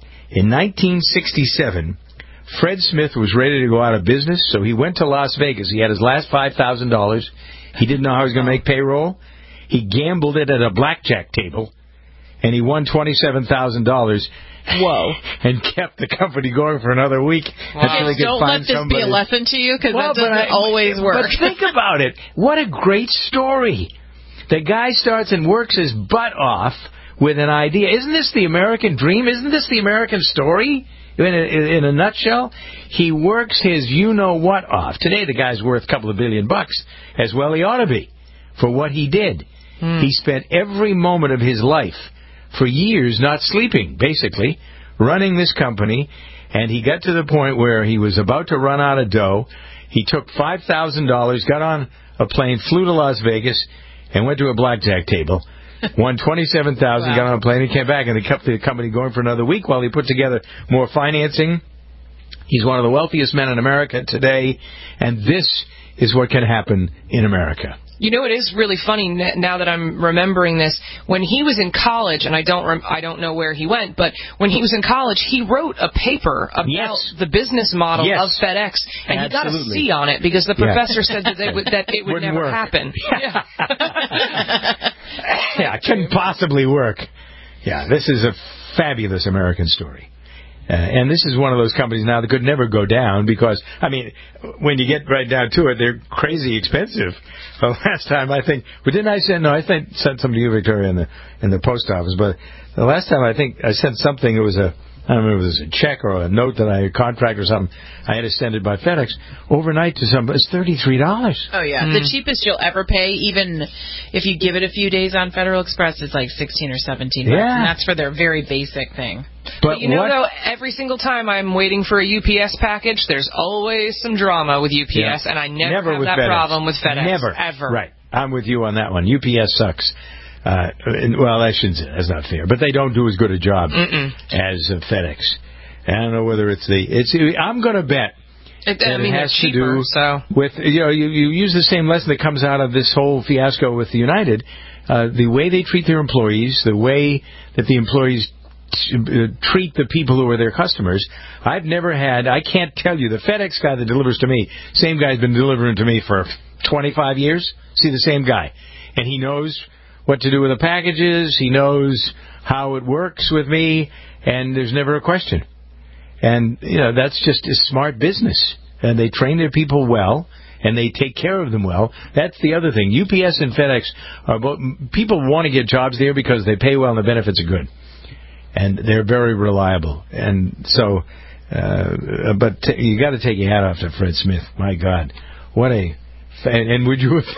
in nineteen sixty-seven, Fred Smith was ready to go out of business, so he went to Las Vegas. He had his last five thousand dollars. He didn't know how he was going to make payroll. He gambled it at a blackjack table, and he won twenty-seven thousand dollars. Whoa. And kept the company going for another week. Wow. Until they could Don't find let this somebody. be a lesson to you, because Well, that doesn't but I- always work. But think about it. What a great story. The guy starts and works his butt off with an idea. Isn't this the American dream? Isn't this the American story? In a, in a nutshell, he works his you-know-what off. Today, the guy's worth a couple of billion bucks, as well he ought to be, for what he did. Hmm. He spent every moment of his life, for years, not sleeping, basically, running this company, and he got to the point where he was about to run out of dough. He took five thousand dollars, got on a plane, flew to Las Vegas, and went to a blackjack table. Won twenty-seven thousand dollars, wow. Got on a plane, and came back, and they kept the company going for another week while he put together more financing. He's one of the wealthiest men in America today, and this is what can happen in America. You know, it is really funny now that I'm remembering this. When he was in college, and I don't rem- I don't know where he went, but when he was in college, he wrote a paper about yes. the business model yes. of FedEx, and Absolutely. he got a C on it because the Yeah. professor said that, they would, that it would Wouldn't never work. happen. Yeah. Yeah, it couldn't possibly work. Yeah, this is a fabulous American story. Uh, and this is one of those companies now that could never go down because, I mean, when you get right down to it, they're crazy expensive. The last time I think, well, didn't I send, no, I sent, sent some to you, Victoria, in the in the post office, but the last time I think I sent something, it was a, I don't remember if it was a check or a note that I, a contract or something, I had to send it by FedEx overnight to somebody. It's thirty-three dollars. Oh, yeah. Mm. The cheapest you'll ever pay, even if you give it a few days on Federal Express, is like sixteen or seventeen bucks. Yeah. And that's for their very basic thing. But, But you know, what? though, every single time I'm waiting for a U P S package, there's always some drama with U P S, Yeah. and I never, Never have with that FedEx. problem with FedEx. Never. Ever. Right. I'm with you on that one. U P S sucks. Uh, and, well, I shouldn't say that. That's not fair. But they don't do as good a job Mm-mm. as uh, FedEx. I don't know whether it's the... It's. I'm going to bet It, that I mean, it they're has cheaper, to do so... with... You know, you, you use the same lesson that comes out of this whole fiasco with United. Uh, the way they treat their employees, the way that the employees t- uh, treat the people who are their customers. I've never had... I can't tell you. The FedEx guy that delivers to me, same guy's been delivering to me for twenty-five years. See, the same guy. And he knows what to do with the packages. He knows how it works with me. And there's never a question. And, you know, that's just a smart business. And they train their people well, and they take care of them well. That's the other thing. U P S and FedEx are both... People want to get jobs there because they pay well and the benefits are good. and they're very reliable. And so, uh, but t- you got to take your hat off to Fred Smith. My God, what a and, and would you?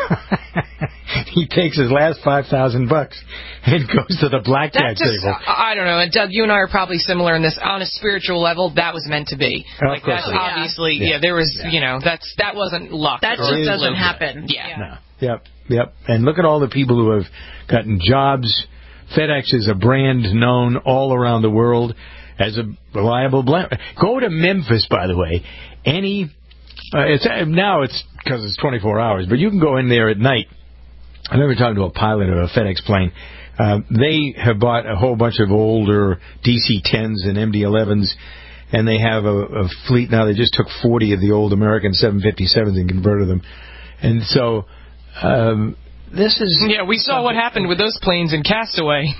He takes his last five thousand bucks and goes to the blackjack just, table. I don't know. And Doug, you and I are probably similar in this. On a spiritual level, that was meant to be. Oh, like that's yeah. obviously, yeah. yeah. There was, yeah. you know, that's that wasn't luck. That just doesn't happen. Yeah. yeah. No. Yep. Yep. And look at all the people who have gotten jobs. FedEx is a brand known all around the world as a reliable brand. Go to Memphis, by the way. Any. Uh, it's uh, now it's because it's twenty-four hours, but you can go in there at night. I remember talking to a pilot of a FedEx plane. Uh, they have bought a whole bunch of older D C tens and M D elevens, and they have a, a fleet now. They just took forty of the old American seven fifty-sevens and converted them. And so um, this is... Yeah, we saw what happened with those planes in Castaway.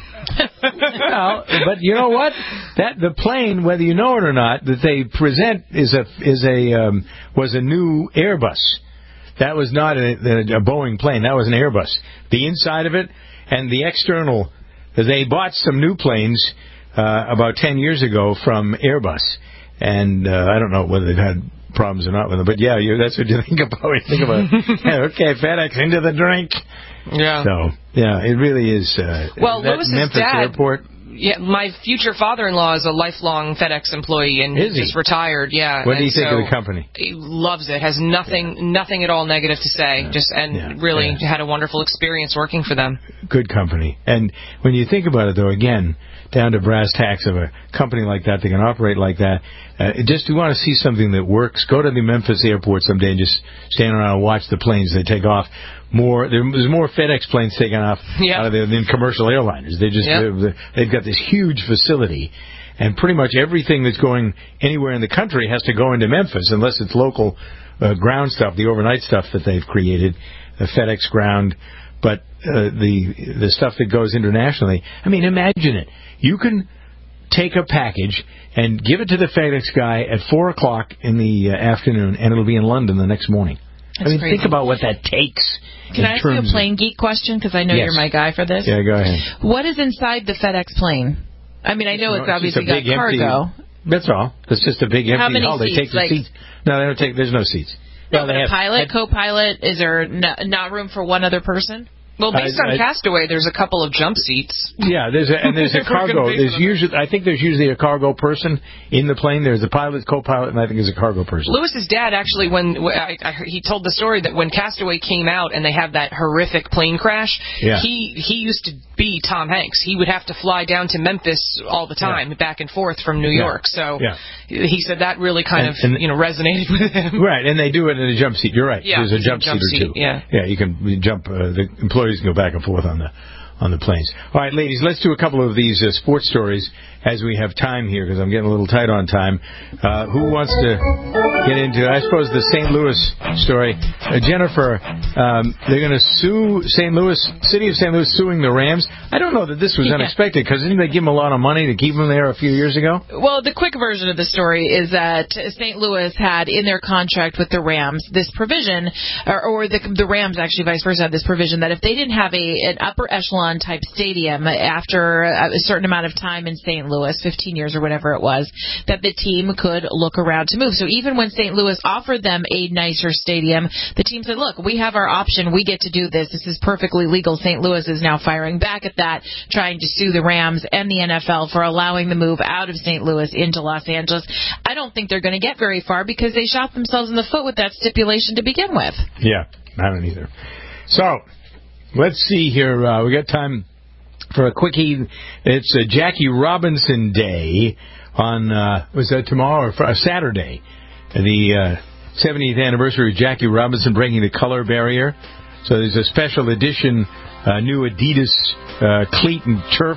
Well, but you know what? That the plane, whether you know it or not, that they present is a is a um, was a new Airbus. That was not a, a Boeing plane. That was an Airbus. The inside of it and the external. They bought some new planes uh, about ten years ago from Airbus, and uh, I don't know whether they've had problems or not with them. But yeah, you, that's what you think about. You think about yeah, okay, FedEx into the drink. Yeah. So yeah, it really is. Uh, well, that Lewis's Memphis dad. Airport. Yeah, my future father-in-law is a lifelong FedEx employee, and is he just retired. Yeah. What do you and think so of the company? He loves it. Has nothing, yeah. nothing at all negative to say. Yeah. Just and yeah. really yeah. had a wonderful experience working for them. Good company. And when you think about it, though, again, down to brass tacks of a company like that that can operate like that, uh, just you want to see something that works. Go to the Memphis airport someday and just stand around and watch the planes they take off. More there's more FedEx planes taken off yep. out of there than commercial airliners. They just yep. they've, they've got this huge facility, and pretty much everything that's going anywhere in the country has to go into Memphis unless it's local uh, ground stuff, the overnight stuff that they've created, the FedEx ground. But uh, the the stuff that goes internationally, I mean, imagine it. You can take a package and give it to the FedEx guy at four o'clock in the uh, afternoon, and it'll be in London the next morning. That's I mean, crazy. think about what that takes. Can I ask you a plane geek question? Because I know yes. you're my guy for this. Yeah, go ahead. What is inside the FedEx plane? I mean, I know it's, it's obviously got cargo. Empty, that's all. It's just a big empty How many hull. seats? They take the like, seats. No, they don't take. There's no seats. No, well, but they a have, pilot, had, co-pilot. Is there not, not room for one other person? Well, based I, on I, Castaway, there's a couple of jump seats. Yeah, there's a, and there's a cargo. There's usually, I think there's usually a cargo person in the plane. There's a pilot, co-pilot, and I think there's a cargo person. Lewis's dad actually, when I, I, he told the story that when Castaway came out and they had that horrific plane crash, yeah. he he used to be Tom Hanks. He would have to fly down to Memphis all the time, yeah. back and forth from New yeah. York. So yeah. he said that really kind and, of and, you know resonated with him. Right, and they do it in a jump seat. You're right. Yeah, there's a jump, jump seat or two. Seat, yeah, yeah, you can jump. Uh, the employees can go back and forth on the on the planes. All right, ladies, let's do a couple of these uh, sports stories as we have time here because I'm getting a little tight on time. Uh, who wants to get into, I suppose, the Saint Louis story? Uh, Jennifer, um, they're going to sue Saint Louis, City of Saint Louis suing the Rams. I don't know that this was yeah. unexpected because didn't they give them a lot of money to keep them there a few years ago? Well, the quick version of the story is that Saint Louis had in their contract with the Rams this provision, or, or the, the Rams actually vice versa had this provision that if they didn't have a an upper echelon type stadium after a certain amount of time in Saint Louis, fifteen years or whatever it was, that the team could look around to move. So even when Saint Louis offered them a nicer stadium, the team said, look, we have our option. We get to do this. This is perfectly legal. Saint Louis is now firing back at that, trying to sue the Rams and the N F L for allowing the move out of Saint Louis into Los Angeles. I don't think they're going to get very far because they shot themselves in the foot with that stipulation to begin with. Yeah, I don't either. So, let's see here. Uh, we got time for a quickie. It's uh, Jackie Robinson Day on, uh, was that tomorrow or uh, Saturday? The uh, seventieth anniversary of Jackie Robinson breaking the color barrier. So there's a special edition uh, new Adidas uh, cleat and turf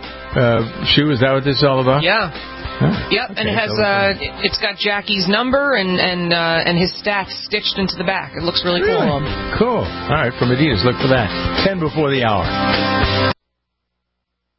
uh, shoe. Is that what this is all about? Yeah. Huh. Yep, okay, and it has so uh, it's got Jackie's number and and uh, and his stats stitched into the back. It looks really, really? cool. Cool. All right, from Adidas. Look for that. Ten before the hour.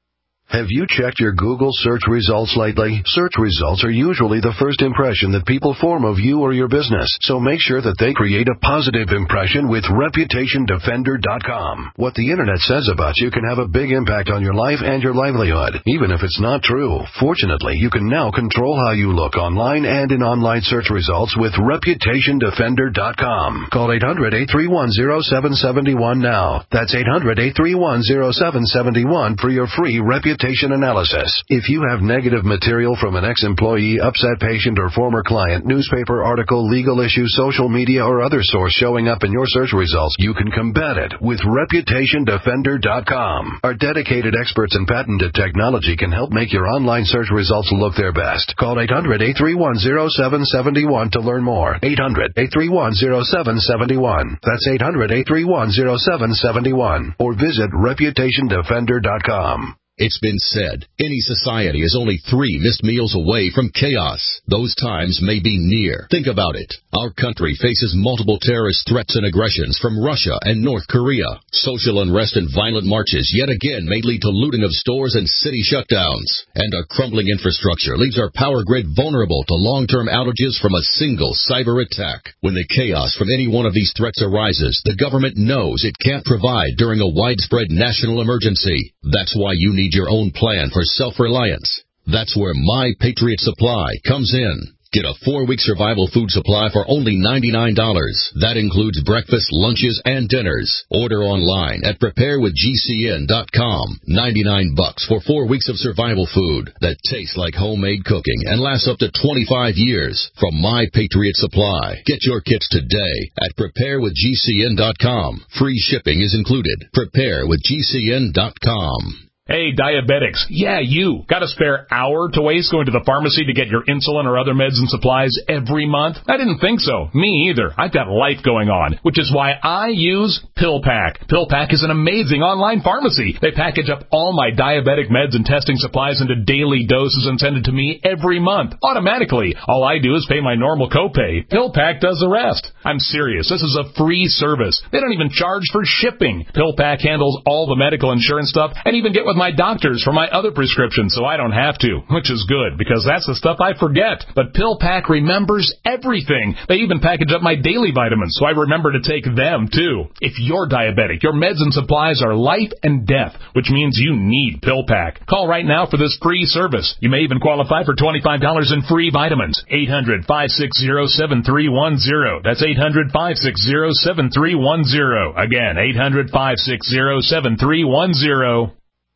Have you checked your Google search results lately? Search results are usually the first impression that people form of you or your business, so make sure that they create a positive impression with Reputation Defender dot com. What the Internet says about you can have a big impact on your life and your livelihood, even if it's not true. Fortunately, you can now control how you look online and in online search results with Reputation Defender dot com. Call eight hundred, eight three one, zero seven seven one now. That's eight hundred, eight three one, zero seven seven one for your free Reputation analysis. If you have negative material from an ex-employee, upset patient, or former client, newspaper article, legal issue, social media, or other source showing up in your search results, you can combat it with Reputation Defender dot com. Our dedicated experts in patented technology can help make your online search results look their best. Call eight hundred, eight three one, zero seven seven one to learn more. eight hundred, eight three one, zero seven seven one. That's eight hundred, eight three one, zero seven seven one. Or visit Reputation Defender dot com. It's been said, any society is only three missed meals away from chaos. Those times may be near. Think about it. Our country faces multiple terrorist threats and aggressions from Russia and North Korea. Social unrest and violent marches yet again may lead to looting of stores and city shutdowns. And a crumbling infrastructure leaves our power grid vulnerable to long-term outages from a single cyber attack. When the chaos from any one of these threats arises, the government knows it can't provide during a widespread national emergency. That's why you need your own plan for self-reliance. That's where My Patriot Supply comes in. Get a four-week survival food supply for only ninety-nine dollars. That includes breakfast, lunches, and dinners. Order online at prepare with G C N dot com. ninety-nine bucks for four weeks of survival food that tastes like homemade cooking and lasts up to twenty-five years from My Patriot Supply. Get your kits today at prepare with G C N dot com. Free shipping is included. prepare with G C N dot com. Hey, diabetics. Yeah, you. Got a spare hour to waste going to the pharmacy to get your insulin or other meds and supplies every month? I didn't think so. Me either. I've got life going on, which is why I use PillPack. PillPack is an amazing online pharmacy. They package up all my diabetic meds and testing supplies into daily doses and send it to me every month, automatically. All I do is pay my normal copay. PillPack does the rest. I'm serious. This is a free service. They don't even charge for shipping. PillPack handles all the medical insurance stuff and even get with my doctors for my other prescriptions so I don't have to, which is good because that's the stuff I forget. But PillPack remembers everything. They even package up my daily vitamins so I remember to take them too. If you're diabetic, your meds and supplies are life and death, which means you need PillPack. Call right now for this free service. You may even qualify for twenty-five dollars in free vitamins. eight hundred, five six zero, seven three one zero. That's eight hundred, five six zero, seven three one zero. Again, eight hundred, five six zero, seven three one zero.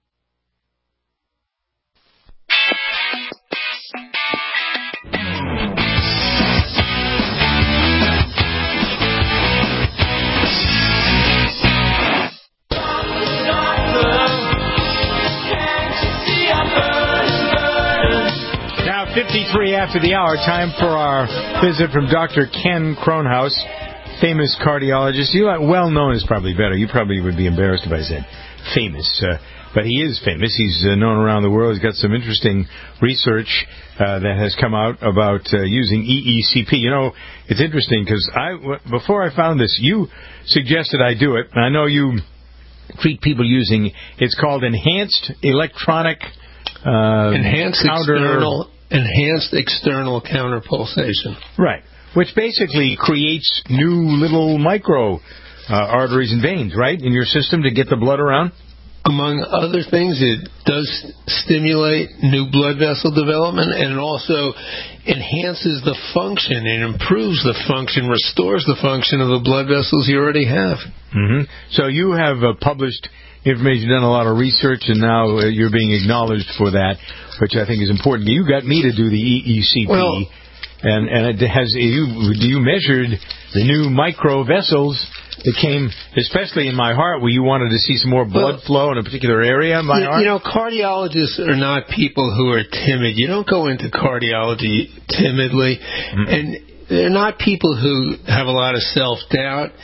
fifty-three after the hour, time for our visit from Doctor Ken Kronhaus, famous cardiologist. You are well known is probably better. You probably would be embarrassed if I said famous, uh, but he is famous. He's uh, known around the world. He's got some interesting research uh, that has come out about uh, using E E C P. You know, it's interesting because I w- before I found this, you suggested I do it, and I know you treat people using. It's called enhanced electronic uh, enhanced counter. External Enhanced external counter pulsation. Right. Which basically creates new little micro uh, arteries and veins, right, in your system to get the blood around? Among other things, it does stimulate new blood vessel development, and it also enhances the function and improves the function, restores the function of the blood vessels you already have. Mm-hmm. So you have uh, published information, done a lot of research, and now uh, you're being acknowledged for that, which I think is important. You got me to do the E E C P, well, and and it has you you measured the new micro vessels that came, especially in my heart, where you wanted to see some more blood well, flow in a particular area in my you, heart. You know, cardiologists are not people who are timid. You don't go into cardiology timidly, mm-hmm. and they're not people who have a lot of self-doubt.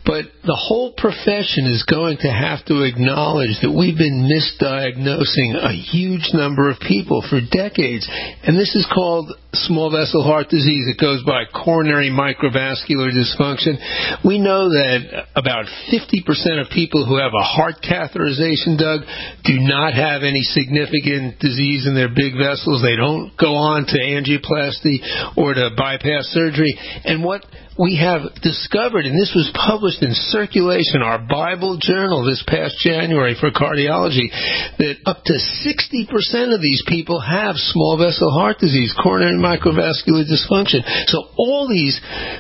But the whole profession is going to have to acknowledge that we've been misdiagnosing a huge number of people for decades. And this is called small vessel heart disease. It goes by coronary microvascular dysfunction. We know that about fifty percent of people who have a heart catheterization, Doug, do not have any significant disease in their big vessels. They don't go on to angioplasty or to bypass surgery. And what we have discovered, and this was published in Circulation, our Bible journal, this past January for cardiology, that up to sixty percent of these people have small vessel heart disease, coronary microvascular dysfunction. So all these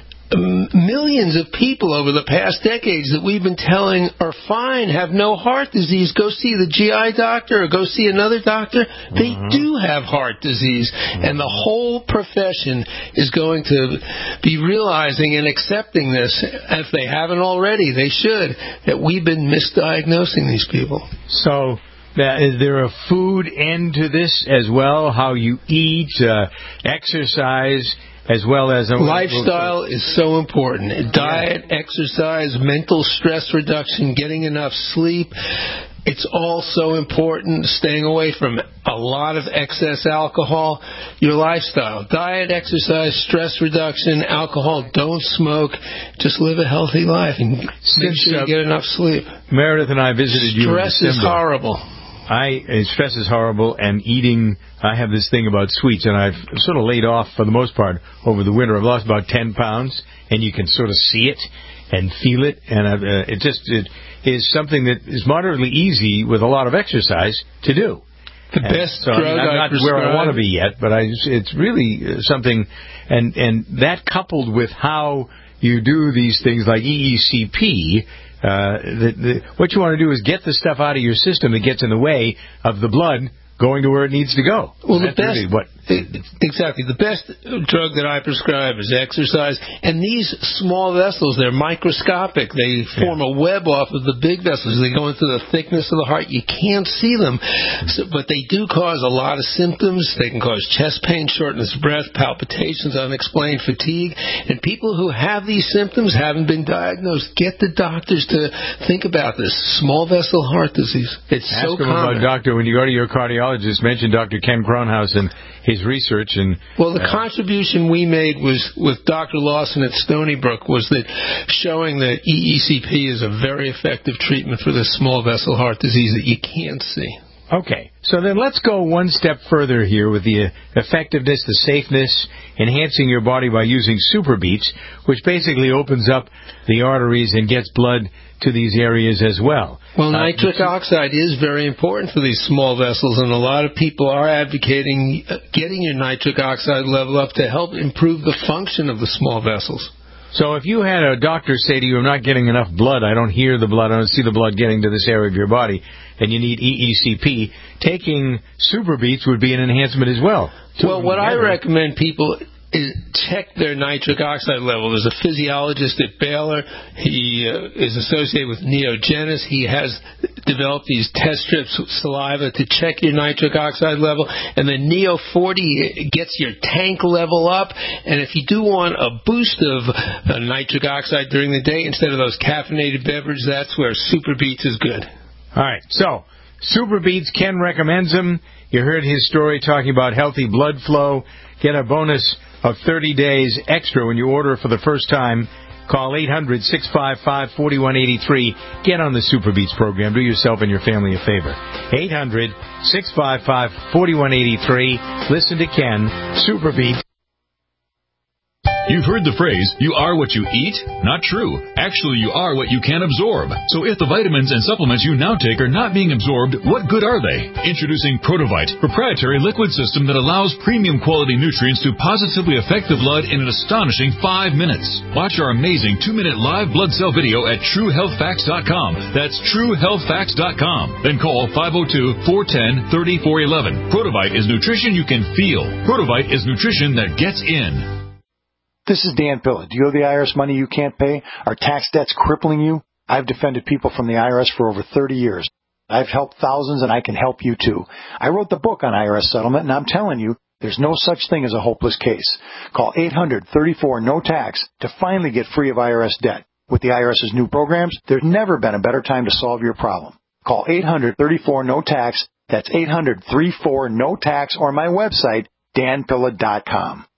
millions of people over the past decades that we've been telling are fine, have no heart disease, go see the G I doctor or go see another doctor, they mm-hmm. do have heart disease. Mm-hmm. And the whole profession is going to be realizing and accepting this, if they haven't already, they should, that we've been misdiagnosing these people. So Now, is there a food end to this as well? How you eat, uh, exercise, as well as a lifestyle is so important. Diet, exercise, mental stress reduction, getting enough sleep. It's all so important. Staying away from a lot of excess alcohol. Your lifestyle, diet, exercise, stress reduction, alcohol. Don't smoke. Just live a healthy life and make sure you get enough sleep. Meredith and I visited you in December. Stress is horrible. I stress is horrible, and eating, I have this thing about sweets, and I've sort of laid off for the most part over the winter. I've lost about ten pounds, and you can sort of see it and feel it, and I've, uh, it just it is something that is moderately easy with a lot of exercise to do. The and best so, drug I mean, I'm I not prescribe. where I want to be yet, but I, it's really something, and, and that coupled with how you do these things like E E C P, Uh, the, the, what you want to do is get the stuff out of your system that gets in the way of the blood going to where it needs to go. Well, the That's best, really what exactly. The best drug that I prescribe is exercise. And these small vessels, they're microscopic. They form yeah. a web off of the big vessels. They go into the thickness of the heart. You can't see them, so, but they do cause a lot of symptoms. They can cause chest pain, shortness of breath, palpitations, unexplained fatigue. And people who have these symptoms haven't been diagnosed. Get the doctors to think about this. Small vessel heart disease. It's Ask so them common. about doctor, when you go to your cardiologist, mention Doctor Ken Cronhaus and his research. And well, the uh, contribution we made was with Doctor Lawson at Stony Brook was that showing that E E C P is a very effective treatment for this small vessel heart disease that you can't see. Okay, so then let's go one step further here with the effectiveness, the safeness, enhancing your body by using Super Beats, which basically opens up the arteries and gets blood to these areas as well. Well, nitric uh, oxide is very important for these small vessels, and a lot of people are advocating getting your nitric oxide level up to help improve the function of the small vessels. So if you had a doctor say to you, I'm not getting enough blood, I don't hear the blood, I don't see the blood getting to this area of your body, and you need E E C P, taking Super Beats would be an enhancement as well. Well, what I recommend people is check their nitric oxide level. There's a physiologist at Baylor. He uh, is associated with Neogenis. He has developed these test strips with saliva to check your nitric oxide level. And the Neo forty gets your tank level up. And if you do want a boost of uh, nitric oxide during the day instead of those caffeinated beverages, that's where Super Beats is good. All right. So, Super Beats, Ken recommends them. You heard his story talking about healthy blood flow. Get a bonus of thirty days extra when you order for the first time. Call eight hundred, six five five, four one eight three. Get on the Super Beats program. Do yourself and your family a favor. eight hundred, six five five, four one eight three. Listen to Ken. Super Beats. You've heard the phrase, you are what you eat? Not true. Actually, you are what you can absorb. So if the vitamins and supplements you now take are not being absorbed, what good are they? Introducing Protovite, proprietary liquid system that allows premium quality nutrients to positively affect the blood in an astonishing five minutes. Watch our amazing two-minute live blood cell video at true health facts dot com. That's true health facts dot com. Then call five oh two, four one oh, three oh four one one. Protovite is nutrition you can feel. Protovite is nutrition that gets in. This is Dan Pilla. Do you owe the I R S money you can't pay? Are tax debts crippling you? I've defended people from the I R S for over thirty years. I've helped thousands, and I can help you too. I wrote the book on I R S settlement, and I'm telling you, there's no such thing as a hopeless case. Call eight hundred, thirty-four, no tax to finally get free of I R S debt. With the IRS's new programs, there's never been a better time to solve your problem. Call eight hundred, thirty-four, N O tax. That's eight hundred, thirty-four, N O tax, or my website, dan pilla dot com.